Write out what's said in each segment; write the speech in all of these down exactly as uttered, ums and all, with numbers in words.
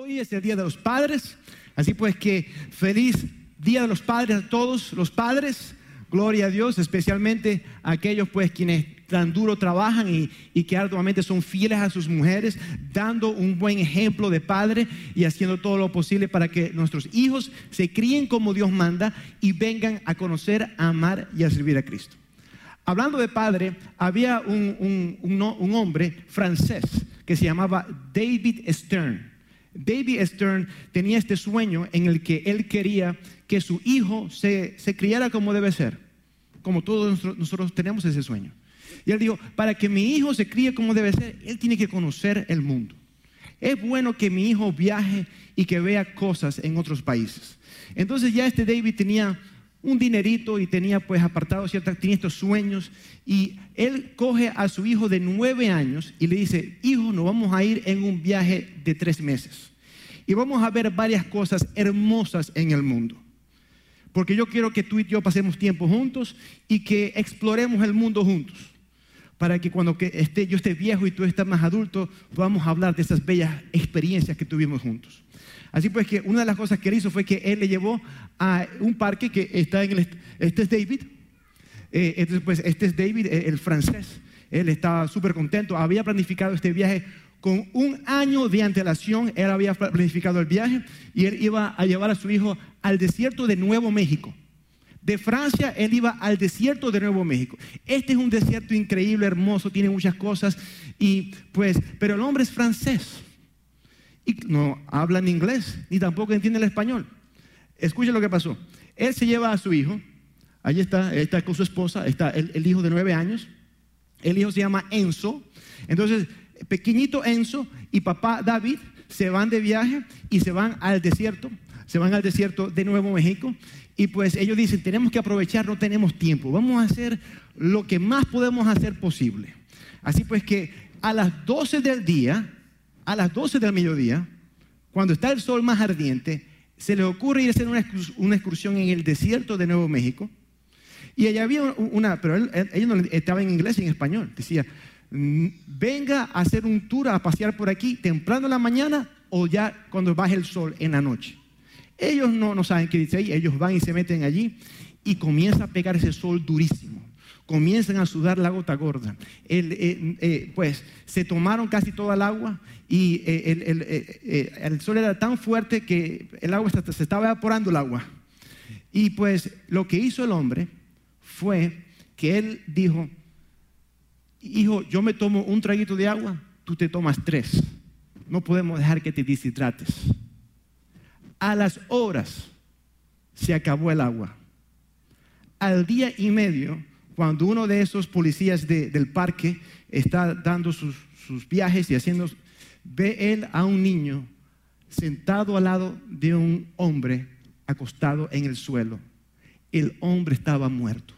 Hoy es el Día de los Padres, así pues que feliz Día de los Padres a todos los padres. Gloria a Dios, especialmente a aquellos pues quienes tan duro trabajan y, y que arduamente son fieles a sus mujeres, dando un buen ejemplo de padre y haciendo todo lo posible para que nuestros hijos se críen como Dios manda y vengan a conocer, a amar y a servir a Cristo. Hablando de padre, había un, un, un, un hombre francés que se llamaba David Stern. David Stern tenía este sueño en el que él quería que su hijo se, se criara como debe ser, como todos nosotros, nosotros tenemos ese sueño. Y él dijo, para que mi hijo se críe como debe ser, él tiene que conocer el mundo. Es bueno que mi hijo viaje y que vea cosas en otros países. Entonces ya este David tenía un dinerito y tenía pues apartado ciertas, tenía estos sueños, y él coge a su hijo de nueve años y le dice, hijo, nos vamos a ir en un viaje de tres meses y vamos a ver varias cosas hermosas en el mundo, porque yo quiero que tú y yo pasemos tiempo juntos y que exploremos el mundo juntos, para que cuando que esté, yo esté viejo y tú estés más adulto, podamos hablar de esas bellas experiencias que tuvimos juntos. Así pues que una de las cosas que él hizo fue que él le llevó a un parque que está en el... Este es David. Eh, entonces pues este es David, el, el francés. Él estaba súper contento. Había planificado este viaje con un año de antelación. Él había planificado el viaje y él iba a llevar a su hijo al desierto de Nuevo México. De Francia él iba al desierto de Nuevo México. Este es un desierto increíble, hermoso, tiene muchas cosas y pues, pero el hombre es francés. Y no hablan inglés, ni tampoco entiende el español. Escuchen lo que pasó. Él se lleva a su hijo, allí está, está con su esposa, está el, el hijo de nueve años. El hijo se llama Enzo. Entonces, pequeñito Enzo y papá David se van de viaje y se van al desierto, se van al desierto de Nuevo México. Y pues ellos dicen, tenemos que aprovechar, no tenemos tiempo, vamos a hacer lo que más podemos hacer posible. Así pues que a las doce del día, a las doce del mediodía, cuando está el sol más ardiente, se les ocurre ir a hacer una, una excursión en el desierto de Nuevo México. Y allá había una, pero él, él, él no estaba en inglés y en español. Decía, venga a hacer un tour, a pasear por aquí temprano en la mañana o ya cuando baje el sol en la noche. Ellos no, no saben qué dice ahí, ellos van y se meten allí y comienza a pegar ese sol durísimo. Comienzan a sudar la gota gorda. El, eh, eh, pues se tomaron casi toda el agua y eh, el, el, eh, eh, el sol era tan fuerte que el agua se, se estaba evaporando el agua. Y pues lo que hizo el hombre fue que él dijo, hijo, yo me tomo un traguito de agua, tú te tomas tres. No podemos dejar que te deshidrates. A las horas se acabó el agua. Al día y medio, cuando uno de esos policías de, del parque está dando sus, sus viajes y haciendo, ve él a un niño sentado al lado de un hombre acostado en el suelo. El hombre estaba muerto.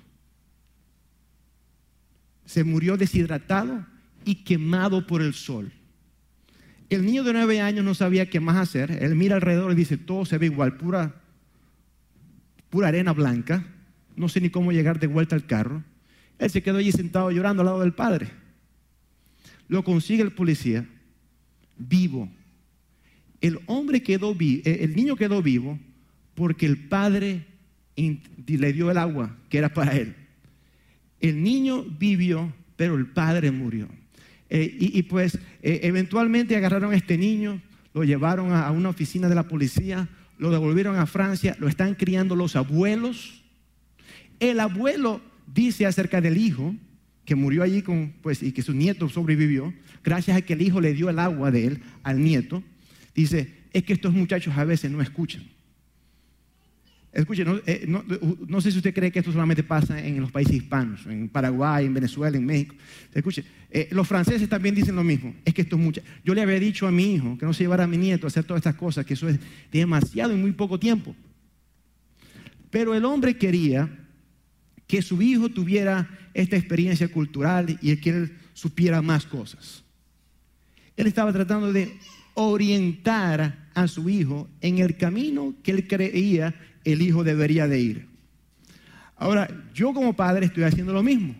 Se murió deshidratado y quemado por el sol. El niño de nueve años no sabía qué más hacer. Él mira alrededor y dice, todo se ve igual, pura, pura arena blanca. No sé ni cómo llegar de vuelta al carro. Él se quedó allí sentado llorando al lado del padre. Lo consigue el policía, vivo. El hombre quedó vivo, el niño quedó vivo porque el padre le dio el agua que era para él. El niño vivió, pero el padre murió. Eh, y, y pues eh, eventualmente agarraron a este niño, lo llevaron a, a una oficina de la policía, lo devolvieron a Francia, lo están criando los abuelos. El abuelo dice acerca del hijo que murió allí con, pues, y que su nieto sobrevivió, gracias a que el hijo le dio el agua de él al nieto. Dice, es que estos muchachos a veces no escuchan. Escuchen, no, eh, no, no sé si usted cree que esto solamente pasa en los países hispanos, en Paraguay, en Venezuela, en México. Escuchen, eh, los franceses también dicen lo mismo. Es que estos muchachos, yo le había dicho a mi hijo que no se llevara a mi nieto a hacer todas estas cosas, que eso es demasiado en muy poco tiempo. Pero el hombre quería que su hijo tuviera esta experiencia cultural y que él supiera más cosas. Él estaba tratando de orientar a su hijo en el camino que él creía el hijo debería de ir. Ahora, yo como padre estoy haciendo lo mismo.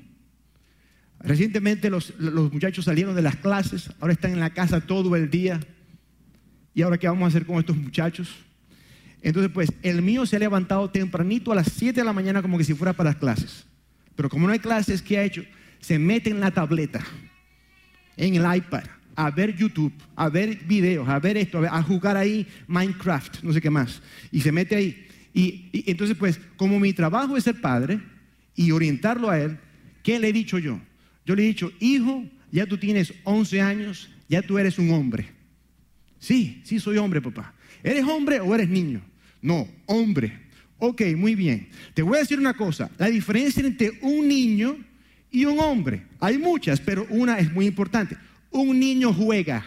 Recientemente los, los muchachos salieron de las clases, ahora están en la casa todo el día. ¿y ahora qué vamos a hacer con estos muchachos? Entonces, pues, el mío se ha levantado tempranito a las siete de la mañana como que si fuera para las clases. Pero como no hay clases, ¿qué ha hecho? Se mete en la tableta, en el iPad, a ver YouTube, a ver videos, a ver esto, a, ver, a jugar ahí Minecraft, no sé qué más. Y se mete ahí. Y, y entonces, pues, como mi trabajo es ser padre y orientarlo a él, ¿qué le he dicho yo? Yo le he dicho, hijo, ya tú tienes once años, ya tú eres un hombre. Sí, sí soy hombre, papá. ¿Eres hombre o eres niño? No, hombre. Ok, muy bien. Te voy a decir una cosa. La diferencia entre un niño y un hombre, hay muchas, pero una es muy importante. Un niño juega.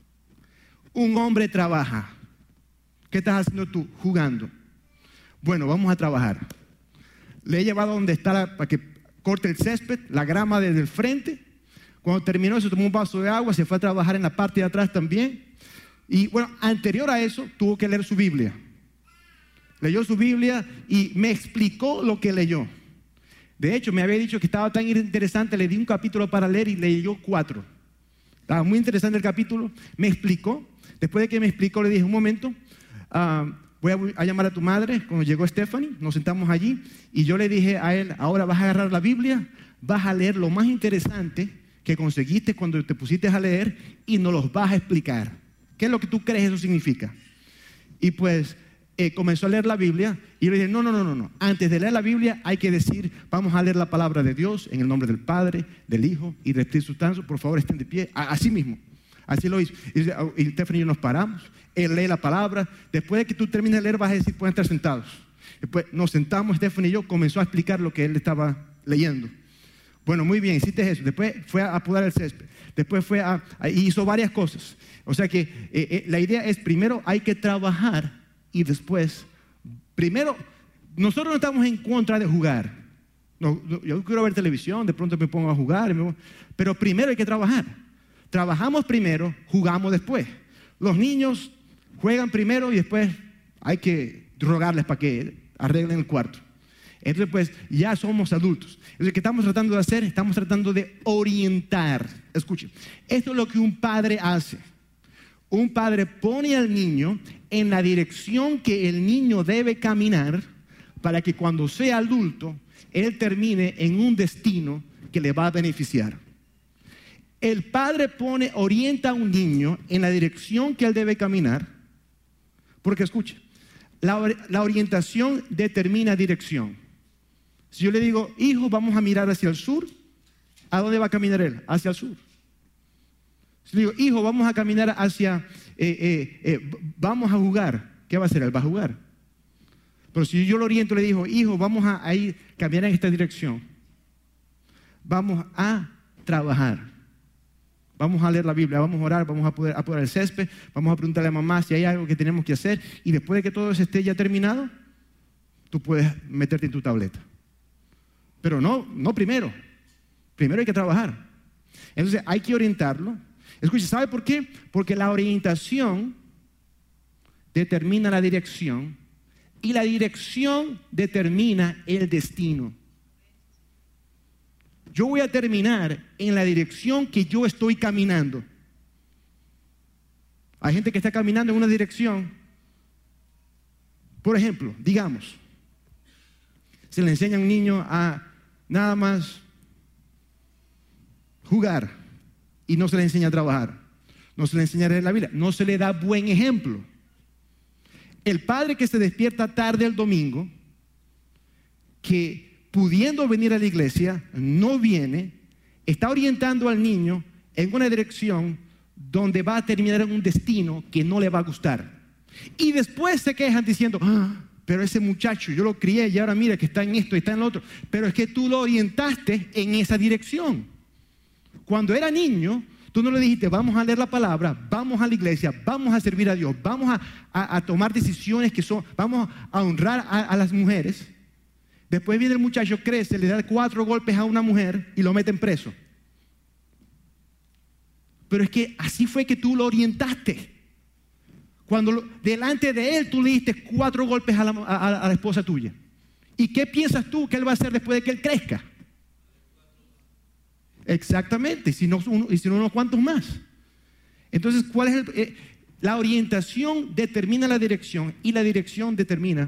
Un hombre trabaja. ¿Qué estás haciendo tú? Jugando. Bueno, vamos a trabajar. Le he llevado a donde está la, para que corte el césped, la grama desde el frente. Cuando terminó, se tomó un vaso de agua, se fue a trabajar en la parte de atrás también. Y bueno, anterior a eso, tuvo que leer su Biblia. Leyó su Biblia y me explicó lo que leyó. De hecho, me había dicho que estaba tan interesante, le di un capítulo para leer y leyó cuatro. Estaba muy interesante el capítulo. Me explicó. Después de que me explicó, le dije, un momento, uh, voy a, a llamar a tu madre. Cuando llegó Stephanie, nos sentamos allí y yo le dije a él, ahora vas a agarrar la Biblia, vas a leer lo más interesante que conseguiste cuando te pusiste a leer y nos los vas a explicar. ¿Qué es lo que tú crees eso significa? Y pues eh, comenzó a leer la Biblia y yo le dije, no, no, no, no, no. Antes de leer la Biblia hay que decir, vamos a leer la palabra de Dios en el nombre del Padre, del Hijo y del Espíritu Santo. Por favor, estén de pie. Así mismo. Así lo hizo. Y Stephanie y yo nos paramos. Él lee la palabra. Después de que tú termines de leer vas a decir, pueden estar sentados. Después nos sentamos, Stephanie y yo, comenzó a explicar lo que él estaba leyendo. Bueno, muy bien, hiciste eso. Después fue a podar el césped. Después fue a, a hizo varias cosas. O sea que eh, eh, la idea es, primero hay que trabajar y después, primero, nosotros no estamos en contra de jugar. No, no, yo quiero ver televisión, de pronto me pongo a jugar, me, pero primero hay que trabajar. Trabajamos primero, jugamos después. Los niños juegan primero y después hay que rogarles para que arreglen el cuarto. Entonces, pues, ya somos adultos. Entonces, ¿qué estamos tratando de hacer? Estamos tratando de orientar. Escuchen, esto es lo que un padre hace. Un padre pone al niño en la dirección que el niño debe caminar para que cuando sea adulto, él termine en un destino que le va a beneficiar. El padre pone, orienta a un niño en la dirección que él debe caminar, porque escuche, la, la orientación determina dirección. Si yo le digo, hijo, vamos a mirar hacia el sur, ¿a dónde va a caminar él? Hacia el sur. Si le digo, hijo, vamos a caminar hacia, eh, eh, eh, vamos a jugar, ¿qué va a hacer? Él va a jugar. Pero si yo lo oriento, le digo, hijo, vamos a, a ir, caminar en esta dirección, vamos a trabajar, vamos a leer la Biblia, vamos a orar, vamos a poder a podar el césped, vamos a preguntarle a mamá si hay algo que tenemos que hacer, y después de que todo eso esté ya terminado, tú puedes meterte en tu tableta. Pero no, no primero. Primero hay que trabajar. Entonces hay que orientarlo. Escuche, ¿sabe por qué? Porque la orientación determina la dirección y la dirección determina el destino. Yo voy a terminar en la dirección que yo estoy caminando. Hay gente que está caminando en una dirección. Por ejemplo, digamos, se le enseña a un niño a nada más jugar y no se le enseña a trabajar, no se le enseña a leer la Biblia, no se le da buen ejemplo. El padre que se despierta tarde el domingo, que pudiendo venir a la iglesia, no viene, está orientando al niño en una dirección donde va a terminar en un destino que no le va a gustar. Y después se quejan diciendo, ah, pero ese muchacho yo lo crié y ahora mira que está en esto y está en lo otro. Pero es que tú lo orientaste en esa dirección. Cuando era niño, tú no le dijiste, vamos a leer la palabra, vamos a la iglesia, vamos a servir a Dios, vamos a, a, a tomar decisiones que son, vamos a honrar a, a las mujeres. Después viene el muchacho, crece, le da cuatro golpes a una mujer y lo meten preso. Pero es que así fue que tú lo orientaste. Cuando lo, delante de él tú le diste cuatro golpes a la, a, a la esposa tuya. ¿Y qué piensas tú que él va a hacer después de que él crezca? Exactamente, y si no, uno, y si no unos cuantos más. Entonces, ¿cuál es el, eh, La orientación determina la dirección y la dirección determina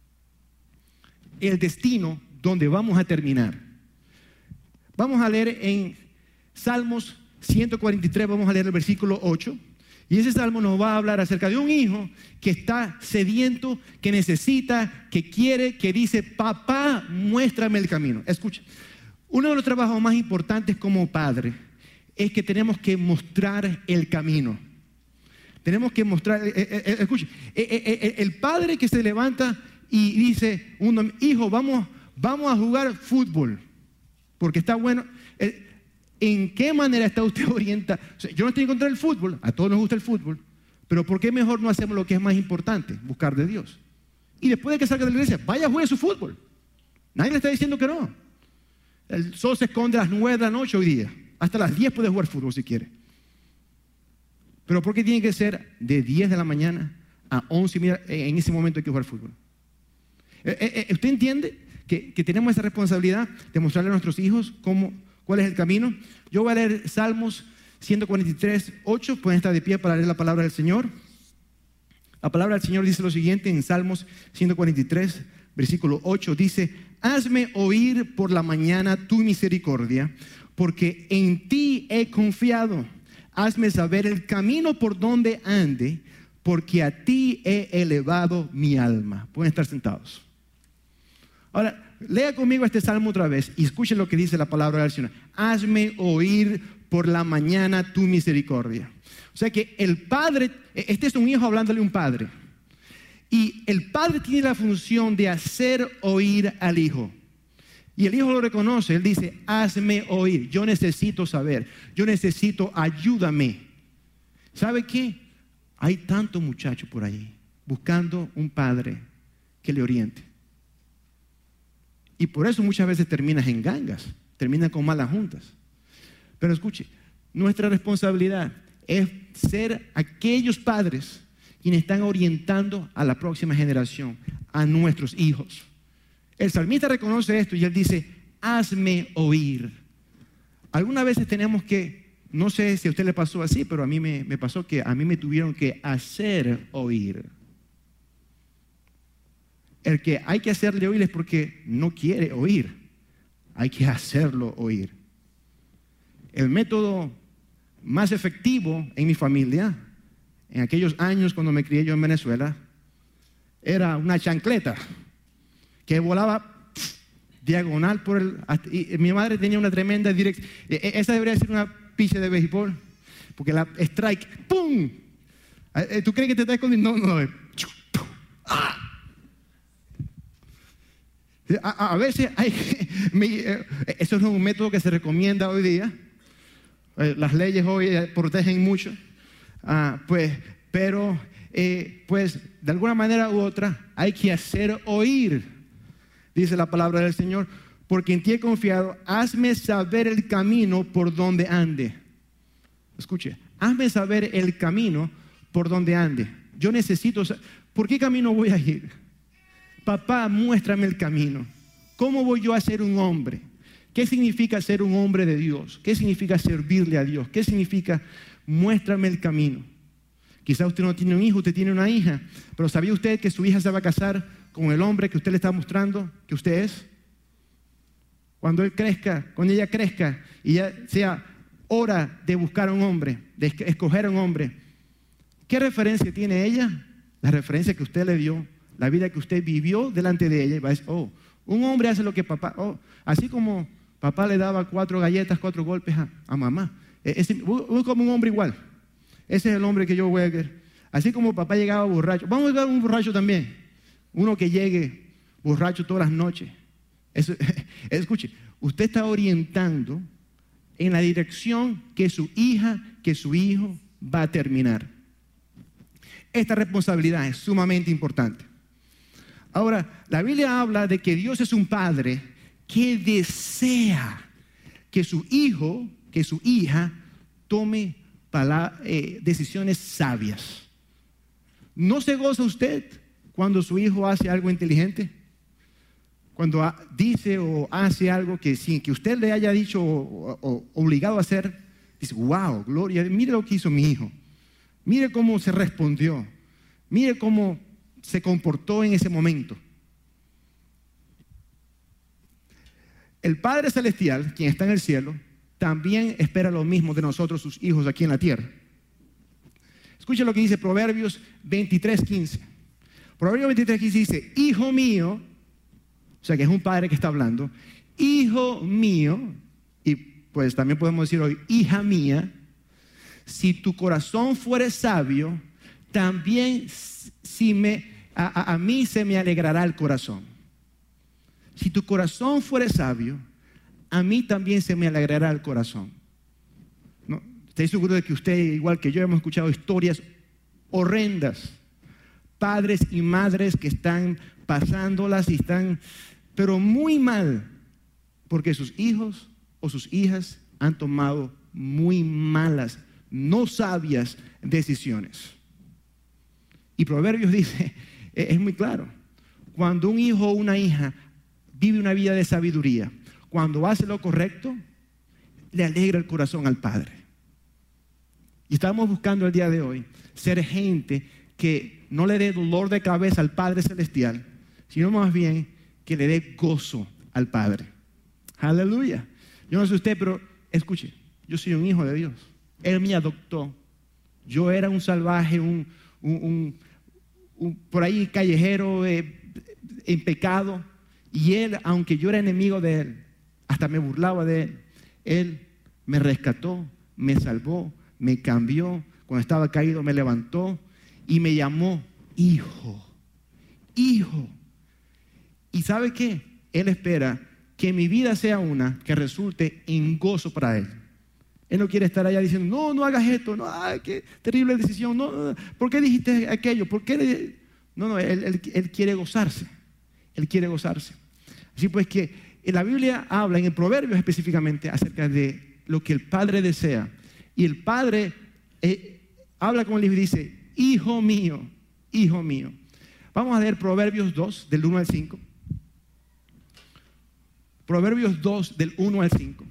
el destino donde vamos a terminar. Vamos a leer en Salmos ciento cuarenta y tres, vamos a leer el versículo ocho. Y ese salmo nos va a hablar acerca de un hijo que está sediento, que necesita, que quiere, que dice: papá, muéstrame el camino. Escucha, uno de los trabajos más importantes como padre es que tenemos que mostrar el camino. Tenemos que mostrar, eh, eh, eh, escucha, eh, eh, eh, el padre que se levanta y dice: uno, hijo, vamos, vamos a jugar fútbol, porque está bueno. Eh, ¿En qué manera está usted orientado? O sea, yo no estoy en contra del fútbol, a todos nos gusta el fútbol, pero ¿por qué mejor no hacemos lo que es más importante? Buscar de Dios. Y después de que salga de la iglesia, vaya a jugar su fútbol. Nadie le está diciendo que no. El sol se esconde a las nueve de la noche hoy día. Hasta las diez puede jugar fútbol si quiere. Pero ¿por qué tiene que ser de diez de la mañana a once y media? En ese momento hay que jugar fútbol. Eh, eh, ¿Usted entiende que, que tenemos esa responsabilidad de mostrarle a nuestros hijos cómo, cuál es el camino? Yo voy a leer Salmos ciento cuarenta y tres, ocho. Pueden estar de pie para leer la palabra del Señor. La palabra del Señor dice lo siguiente en Salmos ciento cuarenta y tres, versículo ocho. Dice: hazme oír por la mañana tu misericordia, porque en ti he confiado. Hazme saber el camino por donde ande, porque a ti he elevado mi alma. Pueden estar sentados. Ahora, lea conmigo este salmo otra vez y escuchen lo que dice la palabra del Señor. Hazme oír por la mañana tu misericordia. O sea que el padre, este es un hijo hablándole a un padre. Y el padre tiene la función de hacer oír al hijo. Y el hijo lo reconoce, él dice: hazme oír, yo necesito saber, yo necesito, ayúdame. ¿Sabe qué? Hay tantos muchachos por ahí buscando un padre que le oriente. Y por eso muchas veces terminas en gangas, terminas con malas juntas. Pero escuche, nuestra responsabilidad es ser aquellos padres quienes están orientando a la próxima generación, a nuestros hijos. El salmista reconoce esto y él dice: hazme oír. Algunas veces tenemos que, no sé si a usted le pasó así, pero a mí me, me pasó que a mí me tuvieron que hacer oír. El que hay que hacerle oír es porque no quiere oír. Hay que hacerlo oír. El método más efectivo en mi familia, en aquellos años cuando me crié yo en Venezuela, era una chancleta que volaba pff, diagonal por el... Y mi madre tenía una tremenda dirección. Esa debería ser una picha de béisbol, porque la strike, ¡pum! ¿Tú crees que te está escondiendo? No, no, ¡ah! A, a veces hay, mi, eh, eso no es un método que se recomienda hoy día. Eh, las leyes hoy eh, protegen mucho. Ah, pues, pero, eh, pues, de alguna manera u otra, hay que hacer oír, dice la palabra del Señor, porque en ti he confiado. Hazme saber el camino por donde ande. Escuche, hazme saber el camino por donde ande. Yo necesito saber, ¿por qué camino voy a ir? Papá, muéstrame el camino. ¿Cómo voy yo a ser un hombre? ¿Qué significa ser un hombre de Dios? ¿Qué significa servirle a Dios? ¿Qué significa muéstrame el camino? Quizá usted no tiene un hijo, usted tiene una hija, pero ¿sabía usted que su hija se va a casar con el hombre que usted le está mostrando que usted es? Cuando él crezca, cuando ella crezca y ya sea hora de buscar a un hombre, de escoger a un hombre, ¿qué referencia tiene ella? La referencia que usted le dio, la vida que usted vivió delante de ella. Y va a decir: oh, un hombre hace lo que papá, oh, así como papá le daba cuatro galletas, cuatro golpes a, a mamá. Ese, voy como un hombre igual. Ese es el hombre que yo voy a ver. Así como papá llegaba borracho, vamos a llegar a un borracho también. Uno que llegue borracho todas las noches. Eso, escuche, usted está orientando en la dirección que su hija, que su hijo va a terminar. Esta responsabilidad es sumamente importante. Ahora, la Biblia habla de que Dios es un padre que desea que su hijo, que su hija tome para, eh, decisiones sabias. ¿No se goza usted cuando su hijo hace algo inteligente? Cuando dice o hace algo que sin que usted le haya dicho o, o obligado a hacer, dice: wow, gloria, mire lo que hizo mi hijo. Mire cómo se respondió. Mire cómo se comportó en ese momento. El Padre Celestial, quien está en el cielo, también espera lo mismo de nosotros, sus hijos, aquí en la tierra. Escuchen lo que dice Proverbios veintitrés quince. Proverbios veintitrés quince dice: hijo mío, o sea que es un padre que está hablando, hijo mío, y pues también podemos decir hoy, hija mía, si tu corazón fuere sabio, también si me, a, a, a mí se me alegrará el corazón. Si tu corazón fuere sabio, a mí también se me alegrará el corazón. ¿No? Estoy seguro de que usted, igual que yo, hemos escuchado historias horrendas. Padres y madres que están pasándolas y están, pero muy mal, porque sus hijos o sus hijas han tomado muy malas, no sabias decisiones. Y Proverbios dice, es muy claro, cuando un hijo o una hija vive una vida de sabiduría, cuando hace lo correcto, le alegra el corazón al Padre. Y estamos buscando el día de hoy ser gente que no le dé dolor de cabeza al Padre Celestial, sino más bien que le dé gozo al Padre. Aleluya. Yo no sé usted, pero escuche, yo soy un hijo de Dios. Él me adoptó. Yo era un salvaje, un, un, un, un por ahí callejero, eh, en pecado. Y Él, aunque yo era enemigo de Él, hasta me burlaba de Él, Él me rescató, me salvó, me cambió. Cuando estaba caído me levantó y me llamó hijo, hijo. ¿Y sabe qué? Él espera que mi vida sea una que resulte en gozo para Él. Él no quiere estar allá diciendo, no, no hagas esto, no, ay, qué terrible decisión, no, no, ¿por qué dijiste aquello? ¿Por qué le... No, no, él, él, él quiere gozarse, Él quiere gozarse. Así pues que en la Biblia habla, en el Proverbios específicamente, acerca de lo que el Padre desea. Y el Padre eh, habla con el Hijo y dice, hijo mío, hijo mío. Vamos a leer Proverbios dos, del uno al cinco. Proverbios dos, del uno al cinco.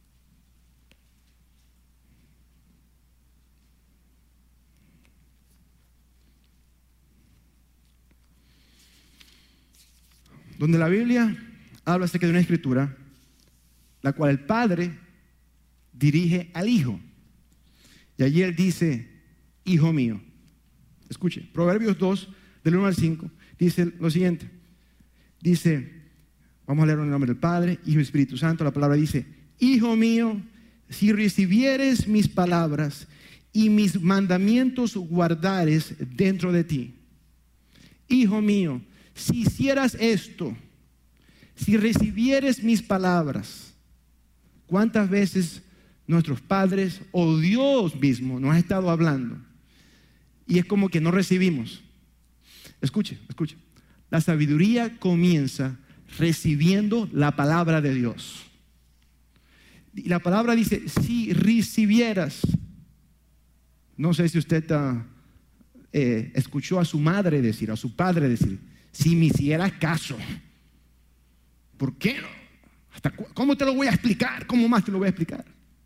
Donde la Biblia habla acerca de una escritura, la cual el Padre dirige al Hijo. Y allí Él dice, hijo mío. Escuche, Proverbios dos, del uno al cinco, dice lo siguiente. Dice, vamos a leer en el nombre del Padre, Hijo y Espíritu Santo. La palabra dice, hijo mío, si recibieres mis palabras y mis mandamientos guardares dentro de ti. Hijo mío, si hicieras esto, si recibieres mis palabras. ¿Cuántas veces nuestros padres o Dios mismo nos ha estado hablando y es como que no recibimos? Escuche, escuche. La sabiduría comienza recibiendo la palabra de Dios. Y la palabra dice, si recibieras. No sé si usted uh, eh, escuchó a su madre decir, a su padre decir, si me hicieras caso. ¿Por qué no? ¿Hasta cu- ¿Cómo te lo voy a explicar? ¿Cómo más te lo voy a explicar?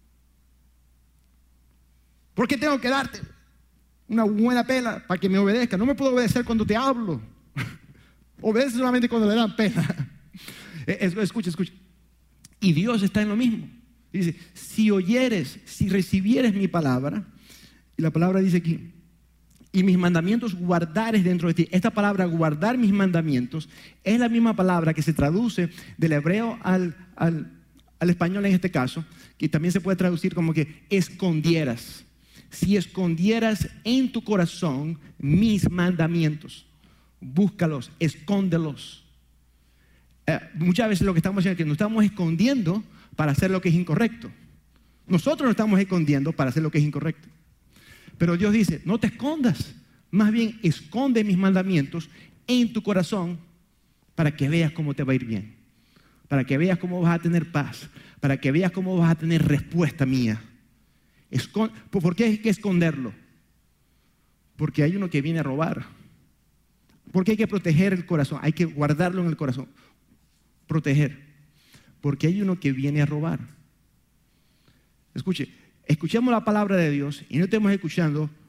¿Por qué tengo que darte una buena pela para que me obedezca? No me puedo obedecer cuando te hablo. Obedece solamente cuando le dan pela. Escucha, escucha. Y Dios está en lo mismo. Dice, si oyeres, si recibieres mi palabra, y la palabra dice aquí, y mis mandamientos guardares dentro de ti. Esta palabra guardar mis mandamientos es la misma palabra que se traduce del hebreo al, al, al español en este caso, que también se puede traducir como que escondieras. Si escondieras en tu corazón mis mandamientos, búscalos, escóndelos. Eh, muchas veces lo que estamos haciendo es que nos estamos escondiendo para hacer lo que es incorrecto. Nosotros nos estamos escondiendo para hacer lo que es incorrecto. Pero Dios dice, no te escondas, más bien esconde mis mandamientos en tu corazón para que veas cómo te va a ir bien, para que veas cómo vas a tener paz, para que veas cómo vas a tener respuesta mía. Escon- ¿Por qué hay que esconderlo? Porque hay uno que viene a robar. Porque hay que proteger el corazón, hay que guardarlo en el corazón. Proteger. Porque hay uno que viene a robar. Escuche. Escuchemos la palabra de Dios y no estemos escuchando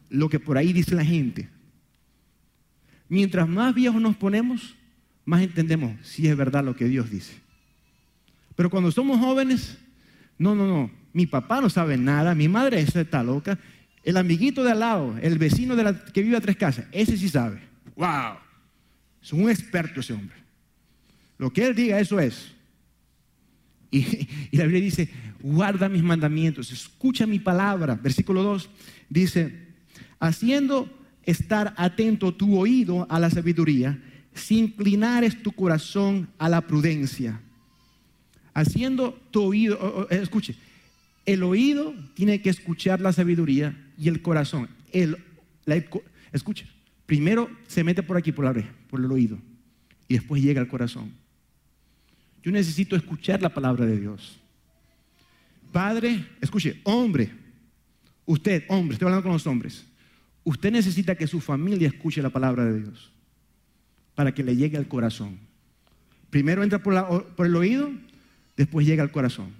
lo que por ahí dice la gente. Mientras más viejos nos ponemos, más entendemos si es verdad lo que Dios dice. Pero cuando somos jóvenes, no, no, no, mi papá no sabe nada, mi madre esa está loca, el amiguito de al lado, el vecino de la, que vive a tres casas, ese sí sabe. ¡Wow! Es un experto ese hombre. Lo que él diga, eso es. Y, y la Biblia dice, guarda mis mandamientos, escucha mi palabra. Versículo dos dice, haciendo estar atento tu oído a la sabiduría, si inclinares tu corazón a la prudencia. Haciendo tu oído, oh, oh, escuche, el oído tiene que escuchar la sabiduría y el corazón. El, la, escuche, primero se mete por aquí, por la oreja, por el oído, y después llega al corazón. Yo necesito escuchar la palabra de Dios. Padre, escuche, hombre, usted, hombre, estoy hablando con los hombres. Usted necesita que su familia escuche la palabra de Dios para que le llegue al corazón. Primero entra por, la, por el oído, después llega al corazón.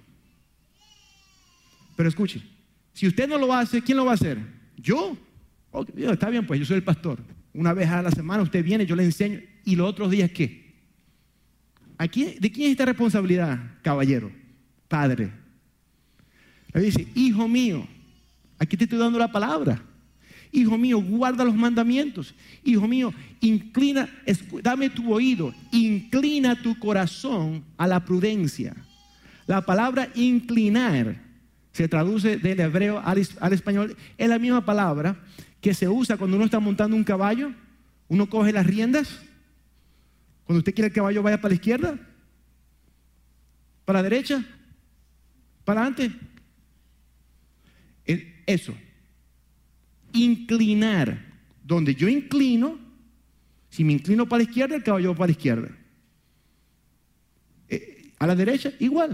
Pero escuche, si usted no lo hace, ¿quién lo va a hacer? ¿Yo? Oh, está bien, pues yo soy el pastor. Una vez a la semana usted viene, yo le enseño. ¿Y los otros días qué? Aquí, ¿de quién es esta responsabilidad, caballero? Padre. Le dice, hijo mío, aquí te estoy dando la palabra. Hijo mío, guarda los mandamientos. Hijo mío, inclina, dame tu oído, inclina tu corazón a la prudencia. La palabra inclinar se traduce del hebreo al, al español. Es la misma palabra que se usa cuando uno está montando un caballo. Uno coge las riendas. Cuando usted quiere que el caballo vaya para la izquierda, para la derecha, para adelante. Eso. Inclinar. Donde yo inclino, si me inclino para la izquierda, el caballo va para la izquierda. Eh, a la derecha, igual.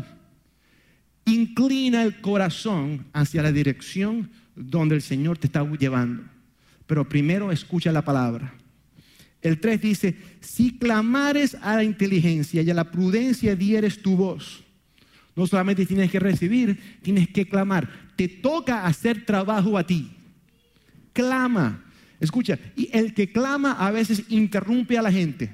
Inclina el corazón hacia la dirección donde el Señor te está llevando. Pero primero escucha la palabra. El tres dice, si clamares a la inteligencia y a la prudencia dieres tu voz. No solamente tienes que recibir, tienes que clamar. Te toca hacer trabajo a ti. Clama. Escucha, y el que clama a veces interrumpe a la gente.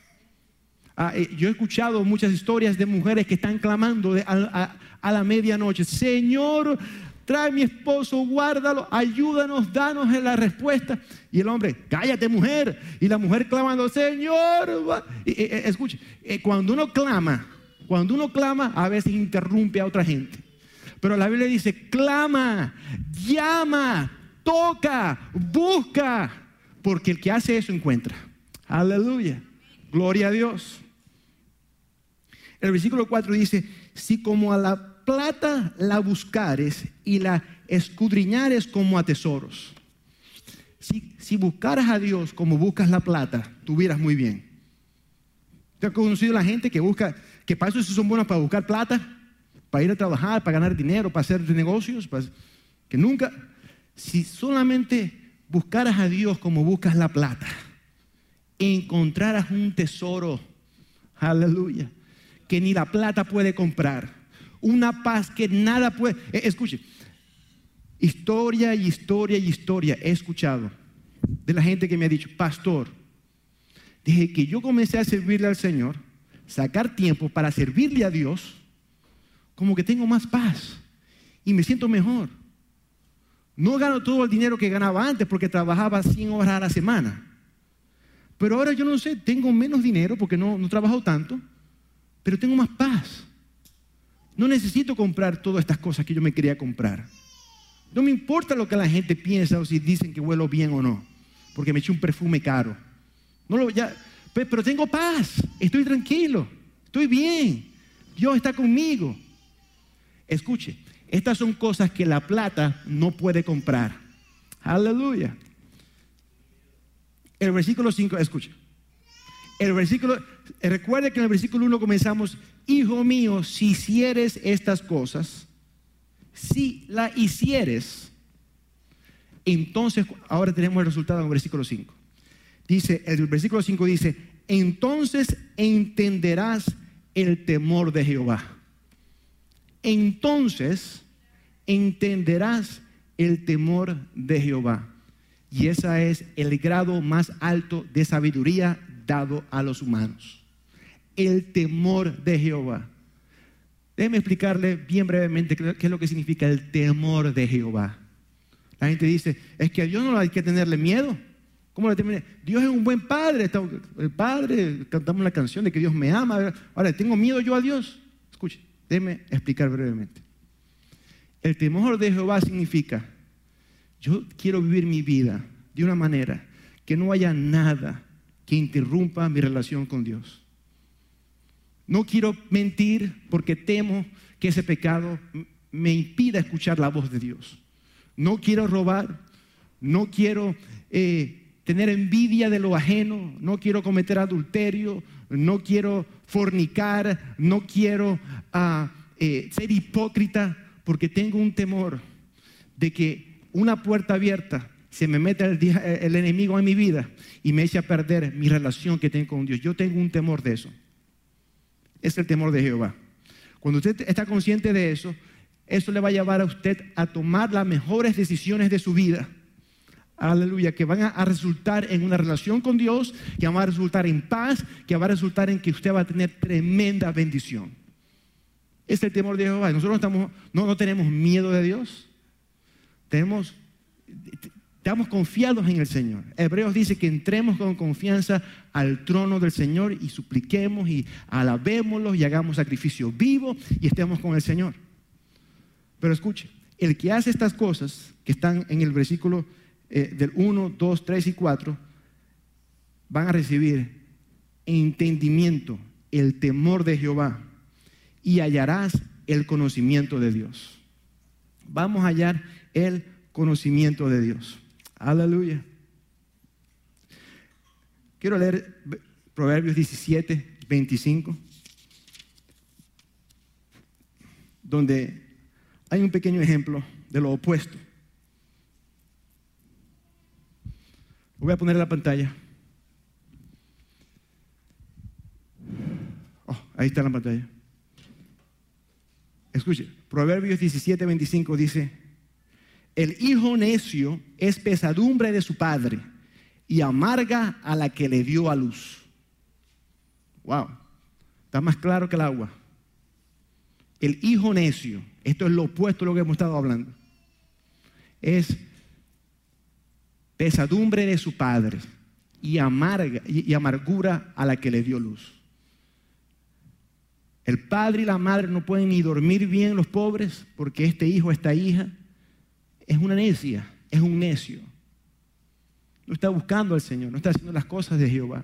Ah, eh, yo he escuchado muchas historias de mujeres que están clamando de, a, a, a la medianoche. Señor, trae a mi esposo, guárdalo, ayúdanos, danos en la respuesta. Y el hombre, cállate mujer. Y la mujer clamando, Señor. Y, eh, escuche, eh, cuando uno clama, cuando uno clama, a veces interrumpe a otra gente. Pero la Biblia dice, clama, llama, toca, busca, porque el que hace eso encuentra. Aleluya, gloria a Dios. El versículo cuatro dice, si como a la plata la buscares y la escudriñares como a tesoros. Si, si buscaras a Dios como buscas la plata, tuvieras muy bien. ¿Te has conocido la gente que busca, que para eso son buenos para buscar plata, para ir a trabajar, para ganar dinero, para hacer negocios? Para, que nunca, si solamente buscaras a Dios como buscas la plata, encontraras un tesoro, aleluya, que ni la plata puede comprar, una paz que nada puede. Eh, escuche, historia y historia y historia he escuchado de la gente que me ha dicho, pastor, desde que yo comencé a servirle al Señor, sacar tiempo para servirle a Dios, como que tengo más paz y me siento mejor. No gano todo el dinero que ganaba antes porque trabajaba cien horas a la semana. Pero ahora yo no sé, tengo menos dinero porque no, no trabajo tanto, pero tengo más paz. No necesito comprar todas estas cosas que yo me quería comprar. No me importa lo que la gente piensa o si dicen que huelo bien o no, porque me eché un perfume caro. No lo, ya, pero tengo paz, estoy tranquilo, estoy bien, Dios está conmigo. Escuche, estas son cosas que la plata no puede comprar. Aleluya. El versículo cinco, escucha. El versículo, recuerde que en el versículo uno comenzamos, hijo mío, si hicieres estas cosas, si la hicieres, entonces, ahora tenemos el resultado en el versículo cinco. Dice, el versículo cinco dice, entonces entenderás el temor de Jehová. Entonces entenderás el temor de Jehová. Y ese es el grado más alto de sabiduría dado a los humanos. El temor de Jehová. Déjeme explicarle bien brevemente qué es lo que significa el temor de Jehová. La gente dice, es que a Dios no hay que tenerle miedo. ¿Cómo le terminé? Dios es un buen padre. El padre, cantamos la canción de que Dios me ama. Ahora, ¿tengo miedo yo a Dios? Escuche, déjeme explicar brevemente. El temor de Jehová significa, yo quiero vivir mi vida de una manera que no haya nada que interrumpa mi relación con Dios. No quiero mentir porque temo que ese pecado me impida escuchar la voz de Dios. No quiero robar, no quiero eh, tener envidia de lo ajeno, no quiero cometer adulterio, no quiero fornicar, no quiero uh, eh, ser hipócrita, porque tengo un temor de que una puerta abierta se me meta el, el enemigo en mi vida y me eche a perder mi relación que tengo con Dios. Yo tengo un temor de eso. Es el temor de Jehová. Cuando usted está consciente de eso, eso le va a llevar a usted a tomar las mejores decisiones de su vida. Aleluya, que van a, a resultar en una relación con Dios, que van a resultar en paz, que va a resultar en que usted va a tener tremenda bendición. Es el temor de Jehová. Nosotros estamos, no, no tenemos miedo de Dios. Tenemos, estamos confiados en el Señor. Hebreos dice que entremos con confianza al trono del Señor y supliquemos y alabémoslo y hagamos sacrificio vivo y estemos con el Señor. Pero escuche, el que hace estas cosas que están en el versículo eh, del uno, dos, tres y cuatro van a recibir entendimiento, el temor de Jehová, y hallarás el conocimiento de Dios. Vamos a hallar el conocimiento de Dios. Aleluya. Quiero leer Proverbios diecisiete, veinticinco, donde hay un pequeño ejemplo de lo opuesto. Lo voy a poner en la pantalla. Oh, ahí está en la pantalla. Escuche, Proverbios diecisiete, veinticinco dice: el hijo necio es pesadumbre de su padre y amarga a la que le dio a luz. Wow, está más claro que el agua. El hijo necio, esto es lo opuesto a lo que hemos estado hablando, es pesadumbre de su padre y, amarga, y, y amargura a la que le dio luz. El padre y la madre no pueden ni dormir bien, los pobres, porque este hijo, esta hija, es una necia, es un necio. No está buscando al Señor, no está haciendo las cosas de Jehová.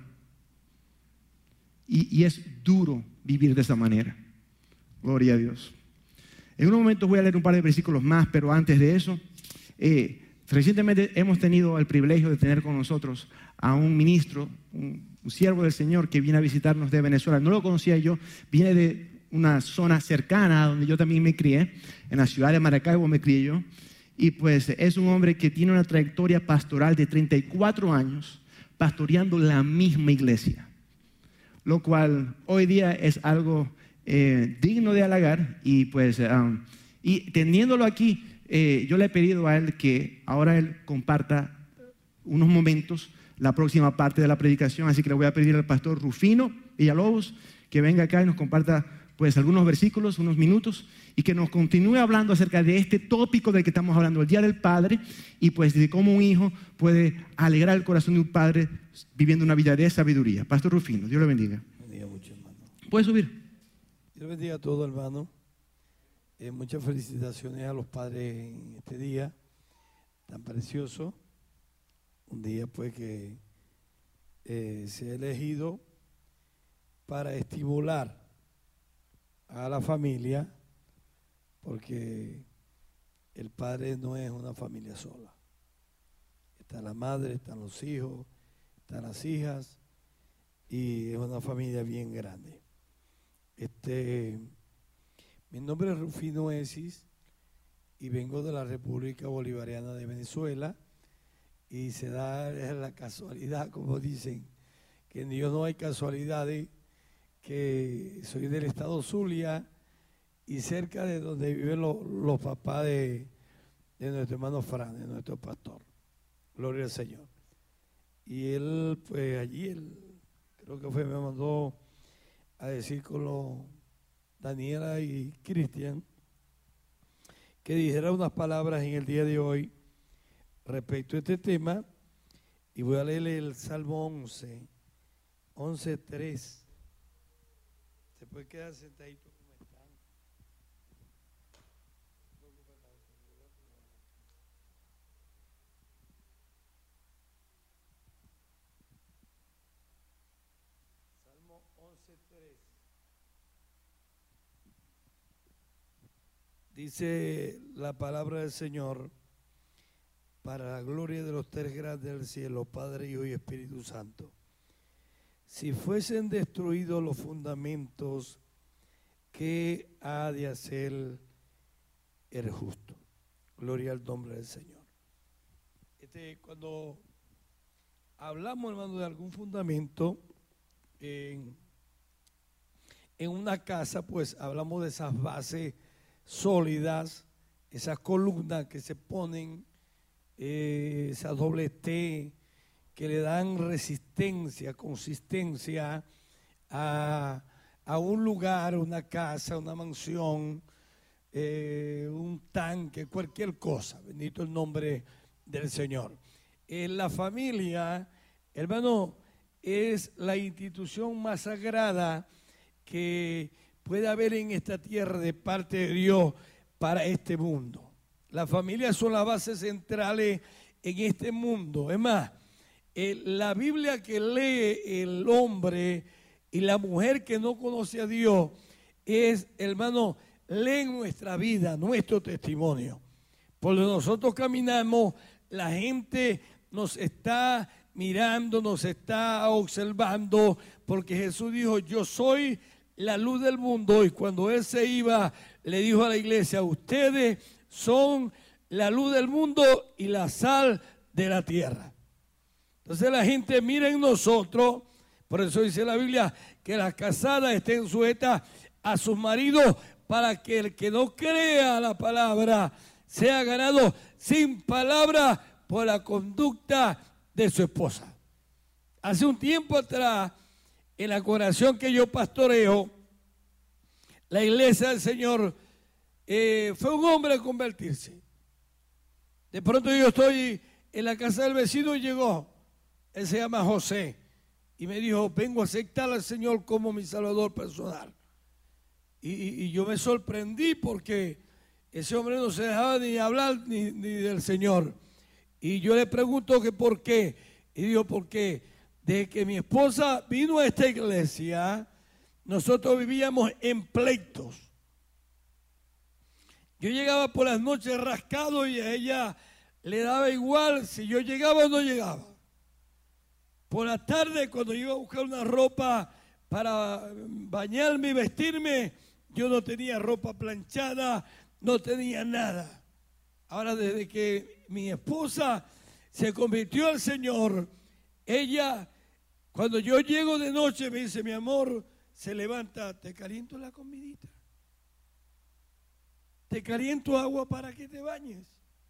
Y, y es duro vivir de esa manera. Gloria a Dios. En un momento voy a leer un par de versículos más, pero antes de eso, eh, recientemente hemos tenido el privilegio de tener con nosotros a un ministro, un, un siervo del Señor que viene a visitarnos de Venezuela. No lo conocía yo, viene de una zona cercana a donde yo también me crié, en la ciudad de Maracaibo me crié yo. Y pues es un hombre que tiene una trayectoria pastoral de treinta y cuatro años pastoreando la misma iglesia, lo cual hoy día es algo eh, digno de halagar. Y pues um, y teniéndolo aquí, eh, yo le he pedido a él que ahora él comparta unos momentos la próxima parte de la predicación, así que le voy a pedir al pastor Rufino Villalobos que venga acá y nos comparta pues algunos versículos, unos minutos, y que nos continúe hablando acerca de este tópico del que estamos hablando, el Día del Padre, y pues de cómo un hijo puede alegrar el corazón de un padre viviendo una vida de sabiduría. Pastor Rufino, Dios le bendiga. Bendiga mucho, hermano. ¿Puede subir? Dios bendiga a todos, hermano. Eh, muchas felicitaciones a los padres en este día tan precioso. Un día pues que eh, se ha elegido para estimular a la familia, porque el padre no es una familia sola. Está la madre, están los hijos, están las hijas, y es una familia bien grande. Este, mi nombre es Rufino Esis y vengo de la República Bolivariana de Venezuela, y se da la casualidad, como dicen, que en Dios no hay casualidades, que soy del estado Zulia y cerca de donde viven los, los papás de, de nuestro hermano Fran, de nuestro pastor. Gloria al Señor. Y él, pues allí, él, creo que fue, me mandó a decir con los Daniela y Cristian que dijera unas palabras en el día de hoy respecto a este tema. Y voy a leerle el Salmo once, once, tres. Se puede quedar sentadito como están. Salmo once, tres. Dice la palabra del Señor: para la gloria de los tres grandes del cielo, Padre, Hijo y Espíritu Santo. Si fuesen destruidos los fundamentos, ¿qué ha de hacer el justo? Gloria al nombre del Señor. Este, cuando hablamos, hermano, de algún fundamento en, en una casa, pues hablamos de esas bases sólidas, esas columnas que se ponen, Eh, esa doble T, que le dan resistencia, consistencia a, a un lugar, una casa, una mansión, eh, un tanque, cualquier cosa. Bendito el nombre del Señor. En la familia, hermano, es la institución más sagrada que puede haber en esta tierra de parte de Dios para este mundo. Las familias son las bases centrales en este mundo. Es más, eh, la Biblia que lee el hombre y la mujer que no conoce a Dios es, hermano, lee nuestra vida, nuestro testimonio. Por donde nosotros caminamos, la gente nos está mirando, nos está observando, porque Jesús dijo: yo soy la luz del mundo. Y cuando Él se iba, le dijo a la iglesia: ustedes son la luz del mundo y la sal de la tierra. Entonces la gente mira en nosotros. Por eso dice la Biblia que las casadas estén sujetas a sus maridos, para que el que no crea la palabra sea ganado sin palabra por la conducta de su esposa. Hace un tiempo atrás, en la congregación que yo pastoreo, la iglesia del Señor, Eh, fue un hombre a convertirse. De pronto yo estoy en la casa del vecino y llegó, él se llama José, y me dijo: vengo a aceptar al Señor como mi Salvador personal. Y, y, y yo me sorprendí, porque ese hombre no se dejaba ni hablar ni, ni del Señor. Y yo le pregunto que por qué. Y digo: porque desde que mi esposa vino a esta iglesia, nosotros vivíamos en pleitos. Yo llegaba por las noches rascado y a ella le daba igual si yo llegaba o no llegaba. Por la tarde, cuando iba a buscar una ropa para bañarme y vestirme, yo no tenía ropa planchada, no tenía nada. Ahora, desde que mi esposa se convirtió al Señor, ella, cuando yo llego de noche, me dice: mi amor, se levanta, te caliento la comidita. Te caliento agua para que te bañes.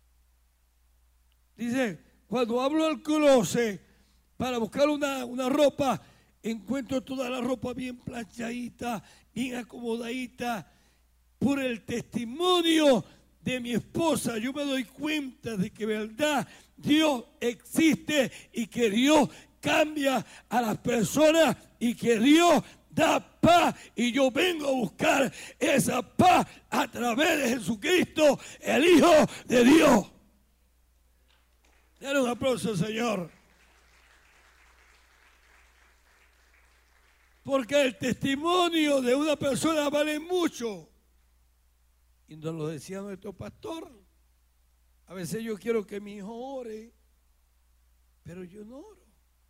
Dice: cuando hablo al closet para buscar una, una ropa, encuentro toda la ropa bien planchadita, bien acomodadita. Por el testimonio de mi esposa, yo me doy cuenta de que verdad Dios existe y que Dios cambia a las personas y que Dios da paz, y yo vengo a buscar esa paz a través de Jesucristo, el Hijo de Dios. Dale un aplauso al Señor. Porque el testimonio de una persona vale mucho. Y nos lo decía nuestro pastor. A veces yo quiero que mi hijo ore, pero yo no oro.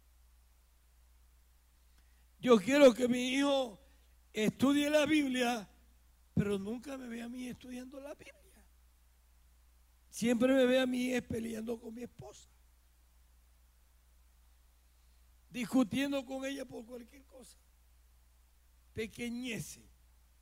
Yo quiero que mi hijo estudie la Biblia, pero nunca me ve a mí estudiando la Biblia. Siempre me ve a mí peleando con mi esposa, discutiendo con ella por cualquier cosa, pequeñece.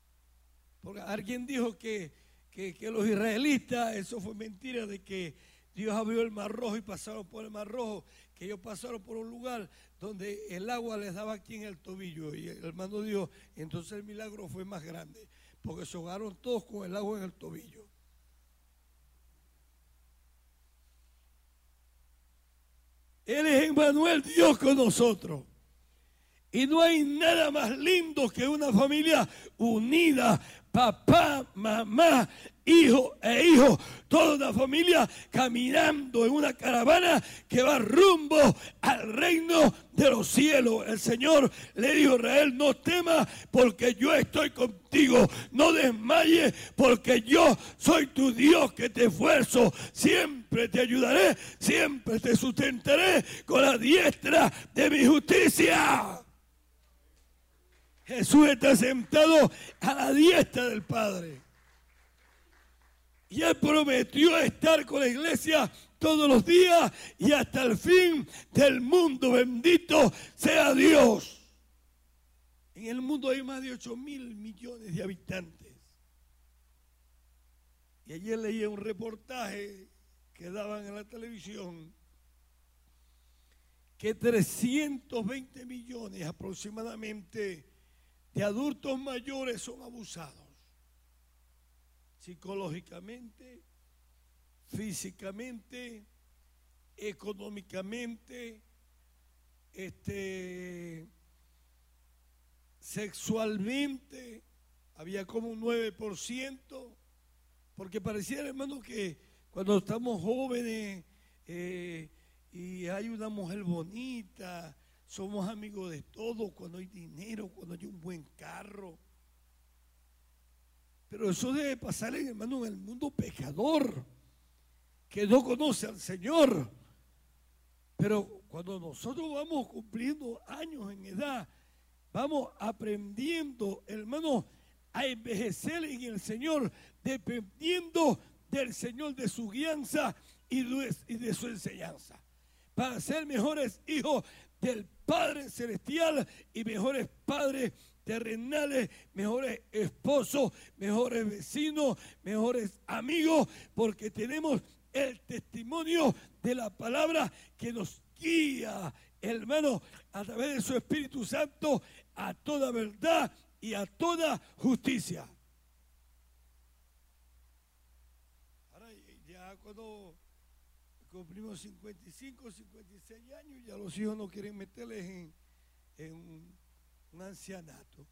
Porque alguien dijo que, que, que los israelitas, eso fue mentira, de que Dios abrió el Mar Rojo y pasaron por el Mar Rojo, que ellos pasaron por un lugar donde el agua les daba aquí en el tobillo. Y el hermano Dios, entonces el milagro fue más grande, porque se ahogaron todos con el agua en el tobillo. Él es Emmanuel, Dios con nosotros. Y no hay nada más lindo que una familia unida, papá, mamá, hijo e hijo, toda una familia caminando en una caravana que va rumbo al reino de los cielos. El Señor le dijo a Israel: no temas porque yo estoy contigo, no desmayes porque yo soy tu Dios que te esfuerzo, siempre te ayudaré, siempre te sustentaré con la diestra de mi justicia. Jesús está sentado a la diestra del Padre. Y Él prometió estar con la iglesia todos los días y hasta el fin del mundo. Bendito sea Dios. En el mundo hay más de ocho mil millones de habitantes. Y ayer leí un reportaje que daban en la televisión que trescientos veinte millones aproximadamente de adultos mayores son abusados psicológicamente, físicamente, económicamente, este, sexualmente. Había como un nueve por ciento, porque pareciera, hermano, que cuando estamos jóvenes eh, y hay una mujer bonita, somos amigos de todos, cuando hay dinero, cuando hay un buen carro. Pero eso debe pasar, hermano, en el mundo pecador, que no conoce al Señor. Pero cuando nosotros vamos cumpliendo años en edad, vamos aprendiendo, hermano, a envejecer en el Señor, dependiendo del Señor, de su guianza y de su enseñanza, para ser mejores hijos del Padre Celestial y mejores padres terrenales, mejores esposos, mejores vecinos, mejores amigos, porque tenemos el testimonio de la palabra que nos guía, hermano, a través de su Espíritu Santo a toda verdad y a toda justicia. Ahora ya cuando cumplimos cincuenta y cinco, cincuenta y seis años, ya los hijos no quieren meterles en, en un, un ancianato.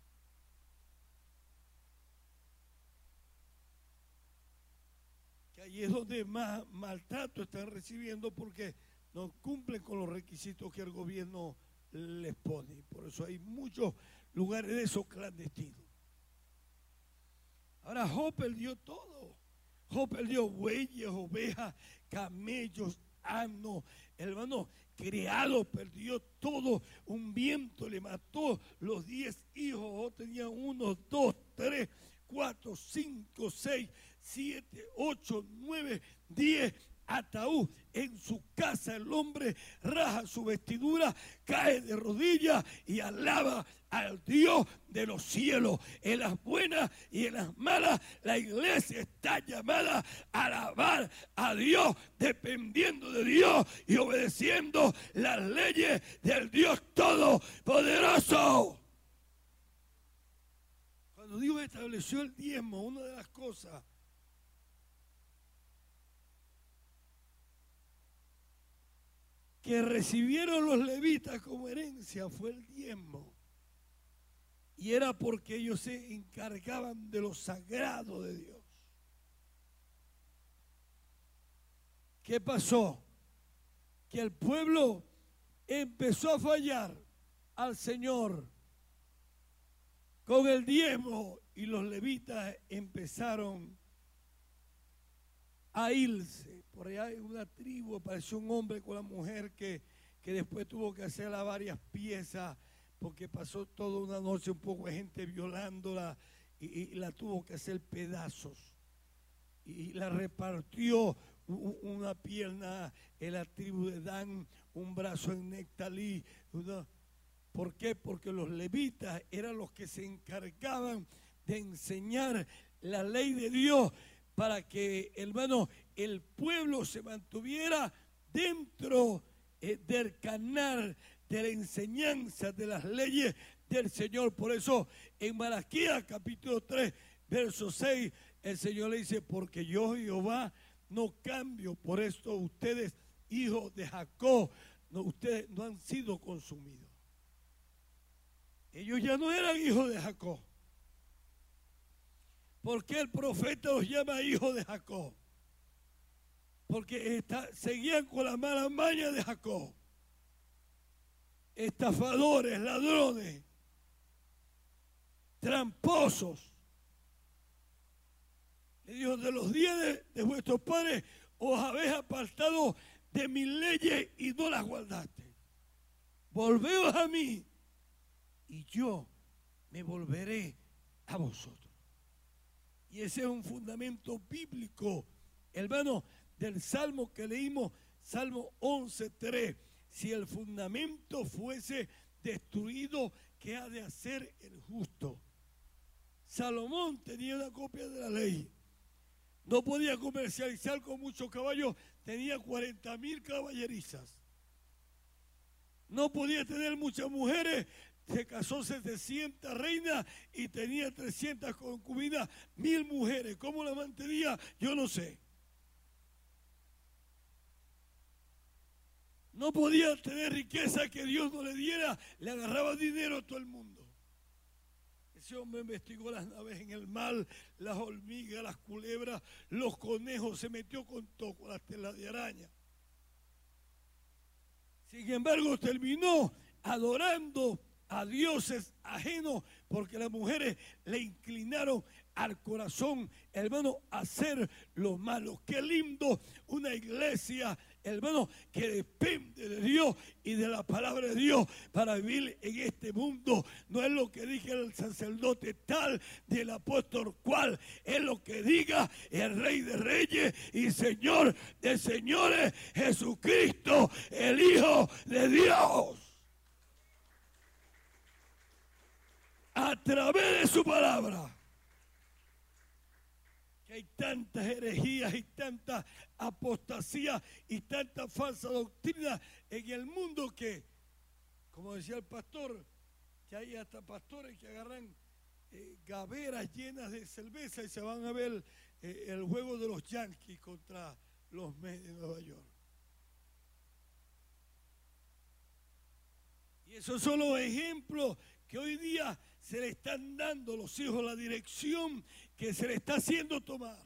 Que ahí es donde más maltrato están recibiendo, porque no cumplen con los requisitos que el gobierno les pone. Por eso hay muchos lugares de esos clandestinos. Ahora Job perdió todo. Job perdió bueyes, ovejas, camellos, asnos, hermano, criado, perdió todo. Un viento le mató los diez hijos. Job tenía uno, dos, tres, cuatro, cinco, seis, siete, ocho, nueve, diez. Ataúd en su casa. El hombre raja su vestidura, cae de rodillas y alaba al Dios de los cielos. En las buenas y en las malas, la iglesia está llamada a alabar a Dios, dependiendo de Dios y obedeciendo las leyes del Dios Todopoderoso. Cuando Dios estableció el diezmo, una de las cosas que recibieron los levitas como herencia fue el diezmo. Y era porque ellos se encargaban de lo sagrado de Dios. ¿Qué pasó? Que el pueblo empezó a fallar al Señor con el diezmo y los levitas empezaron a irse. Por allá en una tribu apareció un hombre con la mujer que, que después tuvo que hacerla varias piezas, porque pasó toda una noche un poco de gente violándola y, y la tuvo que hacer pedazos. Y la repartió, una pierna en la tribu de Dan, un brazo en Nectalí. Una, ¿por qué? Porque los levitas eran los que se encargaban de enseñar la ley de Dios, para que, hermano, el pueblo se mantuviera dentro eh, del canal de la enseñanza de las leyes del Señor. Por eso en Malaquías capítulo tres, verso seis, el Señor le dice, porque yo Jehová no cambio, por esto ustedes, hijos de Jacob, no, ustedes no han sido consumidos. Ellos ya no eran hijos de Jacob. ¿Por qué el profeta los llama hijos de Jacob? Porque está, seguían con la mala maña de Jacob. Estafadores, ladrones, tramposos. Le dijo, de los días de, de vuestros padres os habéis apartado de mis leyes y no las guardaste. Volveos a mí y yo me volveré a vosotros. Y ese es un fundamento bíblico, hermano, del Salmo que leímos, Salmo once, tres. Si el fundamento fuese destruido, ¿qué ha de hacer el justo? Salomón tenía una copia de la ley. No podía comercializar con muchos caballos, tenía cuarenta mil caballerizas. No podía tener muchas mujeres, se casó setecientas reinas y tenía trescientas concubinas, mil mujeres. ¿Cómo la mantenía? Yo no sé. No podía tener riqueza que Dios no le diera, le agarraba dinero a todo el mundo. Ese hombre investigó las naves en el mar, las hormigas, las culebras, los conejos, se metió con todo, con las telas de araña. Sin embargo, terminó adorando a dioses ajenos porque las mujeres le inclinaron al corazón, hermano, a hacer lo malo. Qué lindo una iglesia, hermano, que depende de Dios y de la palabra de Dios para vivir en este mundo. No es lo que diga el sacerdote tal del apóstol cual, es lo que diga el Rey de Reyes y Señor de Señores, Jesucristo, el Hijo de Dios. A través de su palabra. Que hay tantas herejías y tanta apostasía y tanta falsa doctrina en el mundo que, como decía el pastor, que hay hasta pastores que agarran eh, gaveras llenas de cerveza y se van a ver eh, el juego de los Yankees contra los Mets de Nueva York. Y esos son los ejemplos que hoy día se le están dando a los hijos, la dirección que se le está haciendo tomar.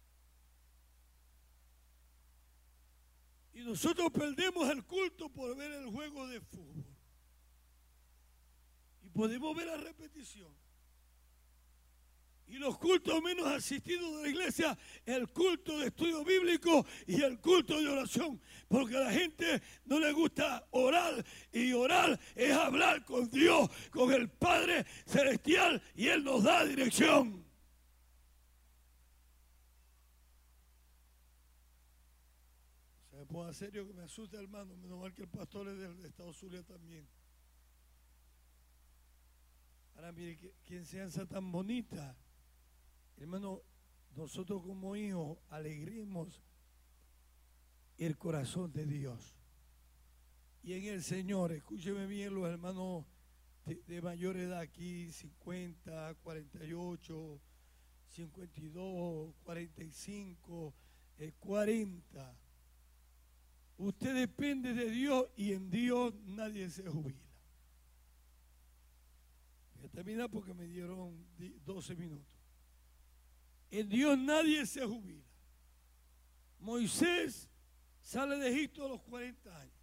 Y nosotros perdemos el culto por ver el juego de fútbol. Y podemos ver la repetición. Y los cultos menos asistidos de la iglesia, el culto de estudio bíblico y el culto de oración. Porque a la gente no le gusta orar, y orar es hablar con Dios, con el Padre Celestial, y Él nos da dirección. Se me pone serio que me asusta, hermano, menos mal que el pastor es de Estados Unidos también. Ahora mire, qué, qué enseñanza tan bonita. Hermano, nosotros como hijos alegremos el corazón de Dios. Y en el Señor, escúcheme bien los hermanos de, de mayor edad aquí, cincuenta, cuarenta y ocho, cincuenta y dos, cuarenta y cinco, eh, cuarenta. Usted depende de Dios y en Dios nadie se jubila. Voy a terminar porque me dieron doce minutos. En Dios nadie se jubila. Moisés sale de Egipto a los cuarenta años.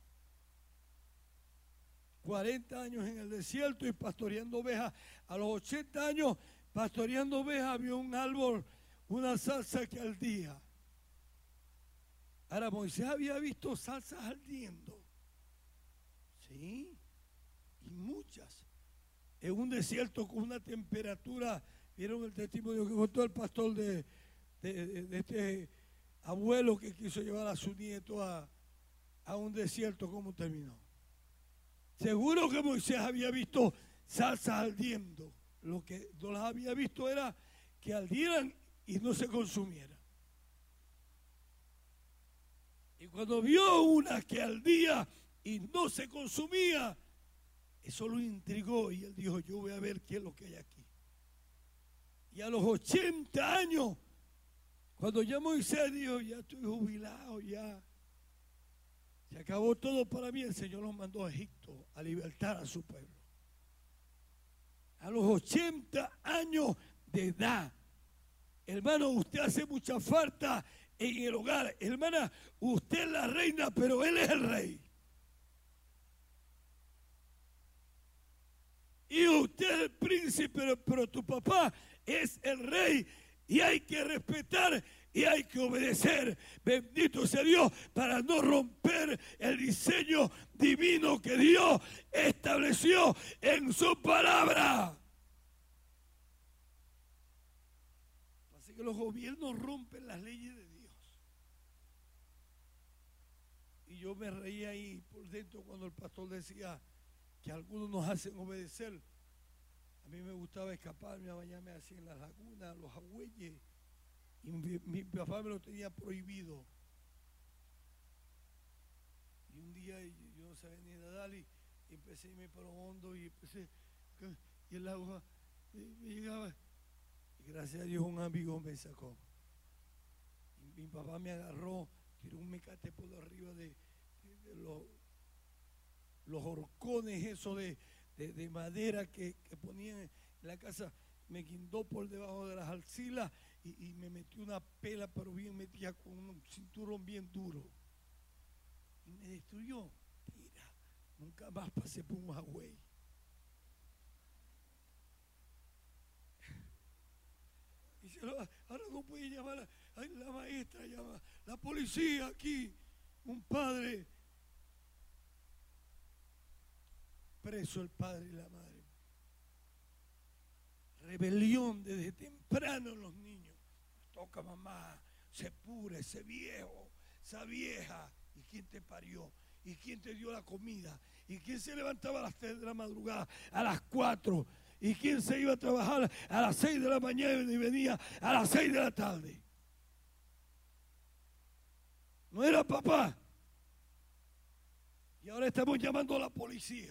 cuarenta años en el desierto y pastoreando ovejas. A los ochenta años, pastoreando ovejas, vio un árbol, una salsa que ardía. Ahora, Moisés había visto salsas ardiendo. Sí, y muchas. En un desierto con una temperatura. Vieron el testimonio que contó el pastor de, de, de, de este abuelo que quiso llevar a su nieto a, a un desierto. ¿Cómo terminó? Seguro que Moisés había visto salsas ardiendo. Lo que no las había visto era que ardieran y no se consumieran. Y cuando vio una que ardía y no se consumía, eso lo intrigó y él dijo, yo voy a ver qué es lo que hay aquí. Y a los ochenta años, cuando ya Moisés dijo, ya estoy jubilado, ya se acabó todo para mí, el Señor los mandó a Egipto a libertar a su pueblo. A los ochenta años de edad, hermano, usted hace mucha falta en el hogar. Hermana, usted es la reina, pero él es el rey. Y usted es el príncipe, pero tu papá es el rey. Y hay que respetar y hay que obedecer. Bendito sea Dios para no romper el diseño divino que Dios estableció en su palabra. Así que los gobiernos rompen las leyes de Dios. Y yo me reía ahí por dentro cuando el pastor decía que algunos nos hacen obedecer. A mí me gustaba escaparme a bañarme así en las lagunas, los agüeyes. Y mi, mi papá me lo tenía prohibido. Y un día yo no sabía ni nadar y, y empecé a irme para lo hondo y empecé, y el agua me llegaba. Y gracias a Dios un amigo me sacó. Y mi papá me agarró, tiró un mecate por arriba de, de, de los, los horcones esos de, de, de madera que, que ponían en la casa. Me guindó por debajo de las axilas y, y me metió una pela, pero bien metida, con un cinturón bien duro. Y me destruyó. Tira, nunca más pasé por un agüey. Y se lo, ahora no puede llamar a, a la maestra, llama la policía aquí. Un padre preso, el padre y la madre. Rebelión desde temprano en los niños. Toca mamá, se pure, ese viejo, esa vieja. ¿Y quién te parió? ¿Y quién te dio la comida? ¿Y quién se levantaba a las tres de la madrugada, a las cuatro? ¿Y quién se iba a trabajar a las seis de la mañana y venía a las seis de la tarde? No era papá. Y ahora estamos llamando a la policía.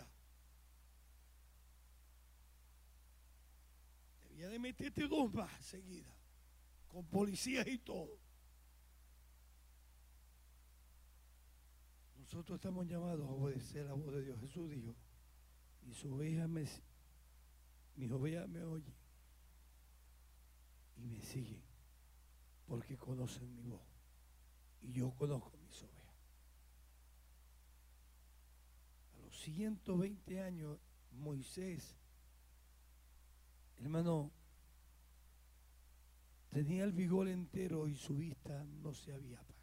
Debía de meterte dos más seguidas, con policías y todo. Nosotros estamos llamados a obedecer la voz de Dios. Jesús dijo, mis ovejas me, mis ovejas me oyen y me siguen porque conocen mi voz y yo conozco mis ovejas. A los ciento veinte años, Moisés, hermano, tenía el vigor entero y su vista no se había apagado.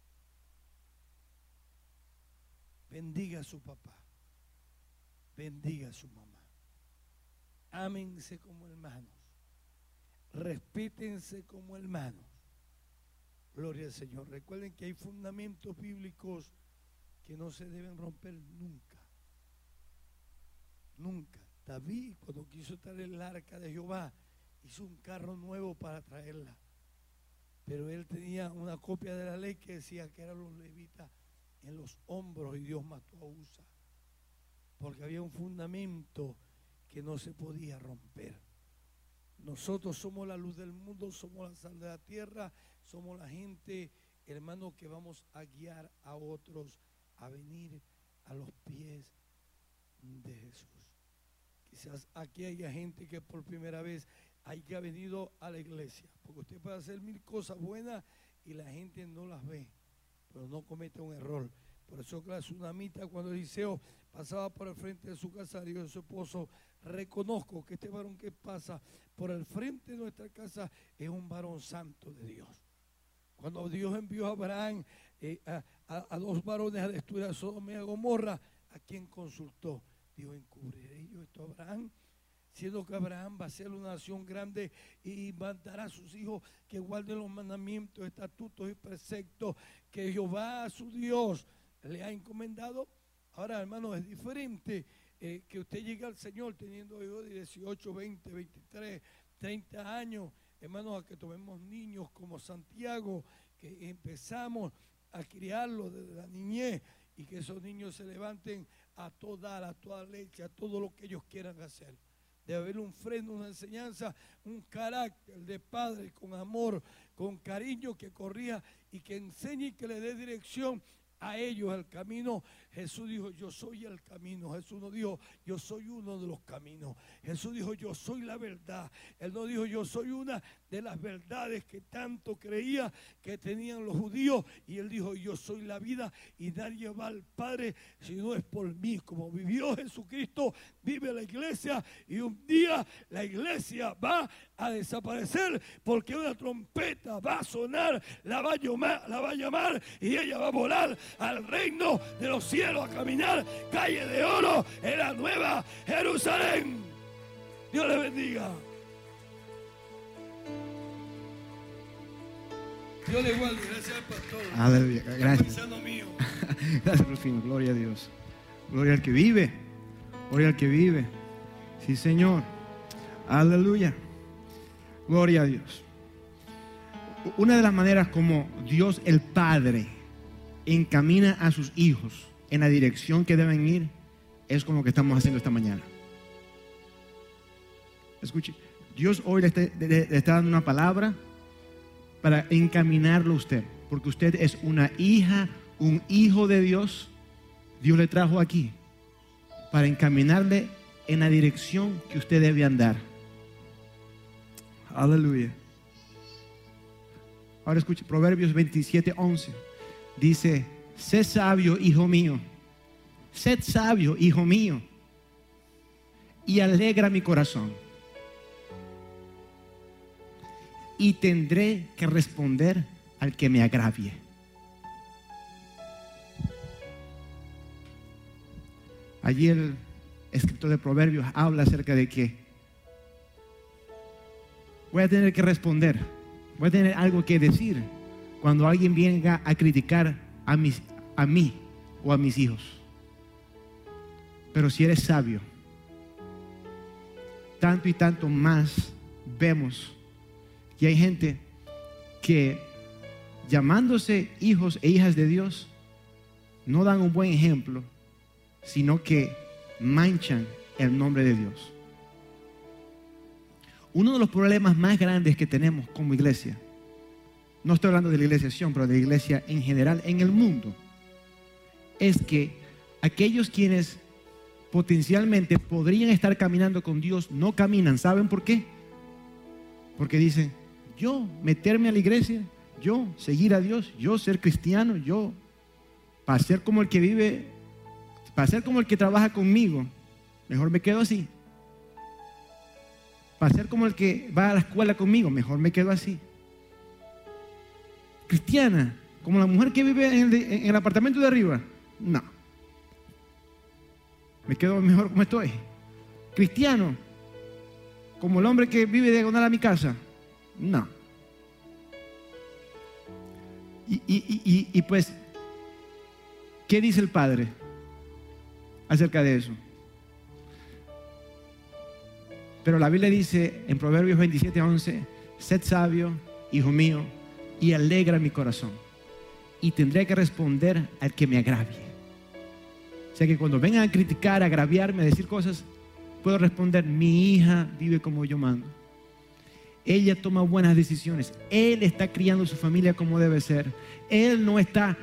Bendiga a su papá, bendiga a su mamá. Ámense como hermanos, respétense como hermanos. Gloria al Señor. Recuerden que hay fundamentos bíblicos que no se deben romper nunca. Nunca. David, cuando quiso traer el arca de Jehová, hizo un carro nuevo para traerla. Pero él tenía una copia de la ley que decía que eran los levitas en los hombros y Dios mató a Usa. Porque había un fundamento que no se podía romper. Nosotros somos la luz del mundo, somos la sal de la tierra, somos la gente, hermano, que vamos a guiar a otros a venir a los pies de Jesús. Quizás aquí haya gente que por primera vez haya venido a la iglesia, porque usted puede hacer mil cosas buenas y la gente no las ve, pero no comete un error. Por eso la tsunamita, cuando Eliseo pasaba por el frente de su casa, dijo a su esposo, reconozco que este varón que pasa por el frente de nuestra casa es un varón santo de Dios. Cuando Dios envió a Abraham eh, a, a, a dos varones a destruir a Sodoma y a Gomorra, ¿a quién consultó? Dijo, encubriré yo esto a Abraham, siendo que Abraham va a ser una nación grande y mandará a sus hijos que guarden los mandamientos, estatutos y preceptos que Jehová su Dios le ha encomendado. Ahora, hermano, es diferente eh, que usted llegue al Señor teniendo hijos de dieciocho, veinte, veintitrés, treinta años, hermanos, a que tomemos niños como Santiago, que empezamos a criarlos desde la niñez y que esos niños se levanten a toda, a toda leche, a todo lo que ellos quieran hacer. Debe haber un freno, una enseñanza, un carácter de padre con amor, con cariño, que corrija y que enseñe y que le dé dirección a ellos el camino. Jesús dijo, yo soy el camino. Jesús no dijo, yo soy uno de los caminos. Jesús dijo, yo soy la verdad. Él no dijo, yo soy una de las verdades que tanto creía que tenían los judíos. Y él dijo, yo soy la vida y nadie va al Padre si no es por mí. Como vivió Jesucristo, vive la iglesia, y un día la iglesia va a desaparecer porque una trompeta va a sonar, la va a llamar, la va a llamar y ella va a volar al reino de los cielos, a caminar calle de oro en la nueva Jerusalén. Dios le bendiga. Dios le guarde. Gracias al pastor. Aleluya. Gracias. Mío. Gracias, Rufino. Gloria a Dios. Gloria al que vive. Gloria al que vive. Sí, Señor. Aleluya. Gloria a Dios. Una de las maneras como Dios el Padre encamina a sus hijos en la dirección que deben ir es como lo que estamos haciendo esta mañana. Escuche, Dios hoy le está, le, le está dando una palabra para encaminarlo a usted, porque usted es una hija, un hijo de Dios. Dios le trajo aquí para encaminarle en la dirección que usted debe andar. Aleluya. Ahora escuche, Proverbios veintisiete, once. Dice, sé sabio, hijo mío. Sed sabio, hijo mío, y alegra mi corazón. Y tendré que responder al que me agravie. Allí el escritor de Proverbios habla acerca de que voy a tener que responder, voy a tener algo que decir cuando alguien venga a criticar a, mis, a mí o a mis hijos. Pero si eres sabio, tanto y tanto más vemos que hay gente que, llamándose hijos e hijas de Dios, no dan un buen ejemplo, sino que manchan el nombre de Dios. Uno de los problemas más grandes que tenemos como iglesia, no estoy hablando de la iglesia Sion, pero de la iglesia en general en el mundo, es que aquellos quienes potencialmente podrían estar caminando con Dios no caminan. ¿Saben por qué? Porque dicen, yo meterme a la iglesia, yo seguir a Dios, yo ser cristiano, yo para ser como el que vive, para ser como el que trabaja conmigo, mejor me quedo así. Para ser como el que va a la escuela conmigo, mejor me quedo así. Cristiana, como la mujer que vive en el, en el apartamento de arriba, no. Me quedo mejor como estoy. Cristiano, como el hombre que vive diagonal a mi casa, no. Y, y, y, y pues, ¿qué dice el Padre acerca de eso? Pero la Biblia dice en Proverbios veintisiete, once, sed sabio, hijo mío, y alegra mi corazón, y tendré que responder al que me agravie. O sea que cuando vengan a criticar, a agraviarme, a decir cosas, puedo responder, mi hija vive como yo mando. Ella toma buenas decisiones. Él está criando su familia como debe ser. Él no está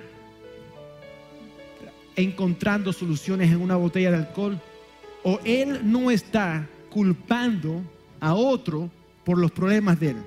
encontrando soluciones en una botella de alcohol. O él no está culpando a otro por los problemas de él.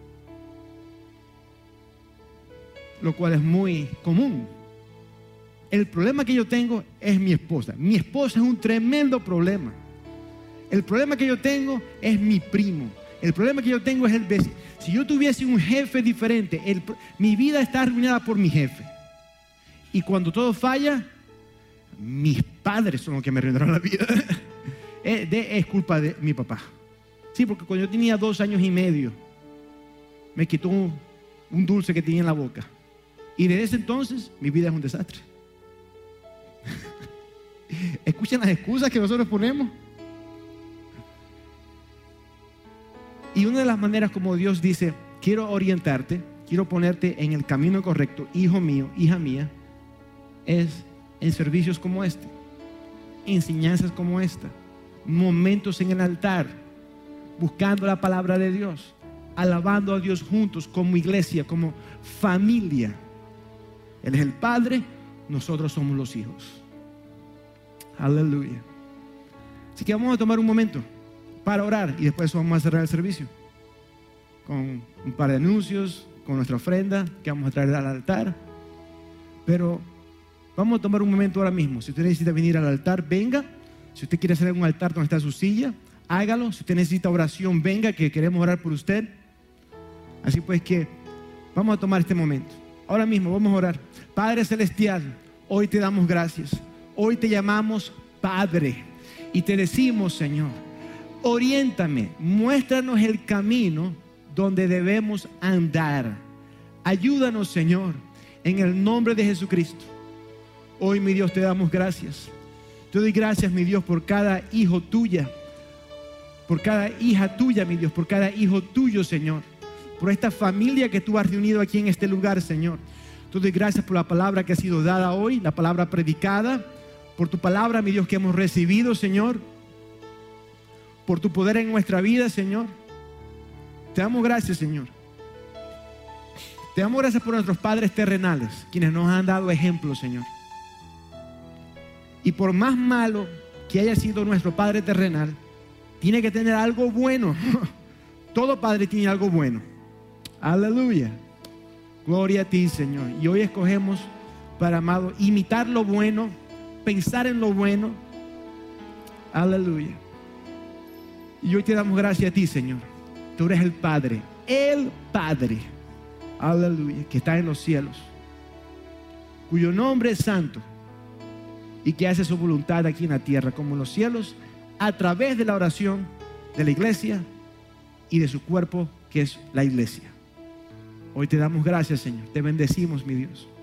Lo cual es muy común. El problema que yo tengo es mi esposa. Mi esposa es un tremendo problema. El problema que yo tengo es mi primo. El problema que yo tengo es el vecino. Si yo tuviese un jefe diferente, el, mi vida está arruinada por mi jefe. Y cuando todo falla, mis padres son los que me arruinaron la vida. es, de, es culpa de mi papá. Sí, porque cuando yo tenía dos años y medio, me quitó un, un dulce que tenía en la boca. Y desde ese entonces, mi vida es un desastre. Escuchen las excusas que nosotros ponemos. Y una de las maneras como Dios dice, quiero orientarte, quiero ponerte en el camino correcto, hijo mío, hija mía, es en servicios como este, enseñanzas como esta, momentos en el altar, buscando la palabra de Dios, alabando a Dios juntos como iglesia, como familia. Él es el Padre, nosotros somos los hijos. Aleluya. Así que vamos a tomar un momento para orar y después vamos a cerrar el servicio con un par de anuncios, con nuestra ofrenda que vamos a traer al altar. Pero vamos a tomar un momento ahora mismo. Si usted necesita venir al altar, venga. Si usted quiere hacer un altar donde está su silla, hágalo. Si usted necesita oración, venga, que queremos orar por usted. Así pues que vamos a tomar este momento. Ahora mismo vamos a orar. Padre Celestial, hoy te damos gracias. Hoy te llamamos Padre y te decimos, Señor, oriéntame, muéstranos el camino donde debemos andar. Ayúdanos, Señor, en el nombre de Jesucristo. Hoy, mi Dios, te damos gracias. Te doy gracias, mi Dios, por cada hijo tuya, por cada hija tuya, mi Dios, por cada hijo tuyo, Señor, por esta familia que tú has reunido aquí en este lugar, Señor. Te doy gracias por la palabra que ha sido dada hoy, la palabra predicada, por tu palabra, mi Dios, que hemos recibido, Señor, por tu poder en nuestra vida, Señor. Te damos gracias, Señor. Te damos gracias por nuestros padres terrenales, quienes nos han dado ejemplo, Señor. Y por más malo que haya sido nuestro padre terrenal, tiene que tener algo bueno. Todo padre tiene algo bueno. Aleluya. Gloria a ti, Señor. Y hoy escogemos, para amado, imitar lo bueno, pensar en lo bueno. Aleluya. Y hoy te damos gracias a ti, Señor. Tú eres el Padre, el Padre. Aleluya. Que está en los cielos, cuyo nombre es santo y que hace su voluntad aquí en la tierra como en los cielos, a través de la oración de la iglesia y de su cuerpo, que es la iglesia. Hoy te damos gracias, Señor. Te bendecimos, mi Dios.